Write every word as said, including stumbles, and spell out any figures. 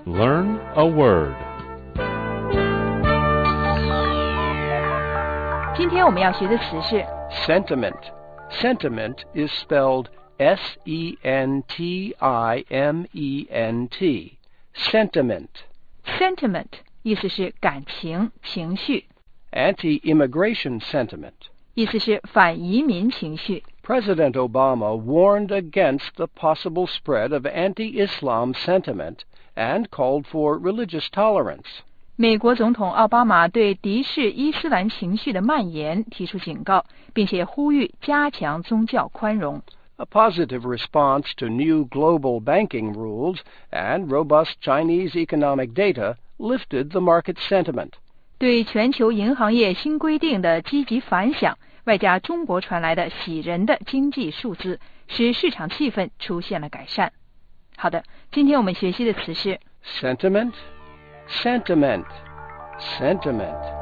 Learn a word. 今天我们要学的词是 Sentiment. Sentiment is spelled S E N T I M E N T. Sentiment. sentiment， 意思是感情、情绪。 Anti-immigration sentiment. 意思是反移民情绪。 President Obama warned against the possible spread of anti-Islam sentiment and called for religious tolerance. 美国总统奥巴马对敌视伊斯兰情绪的蔓延提出警告，并且呼吁加强宗教宽容。 A positive response to new global banking rules and robust Chinese economic data lifted the market sentiment. 对全球银行业新规定的积极反响，外加中国传来的喜人的经济数字，使市场气氛出现了改善。好的，今天我们学习的词是 Sentiment, sentiment, sentiment.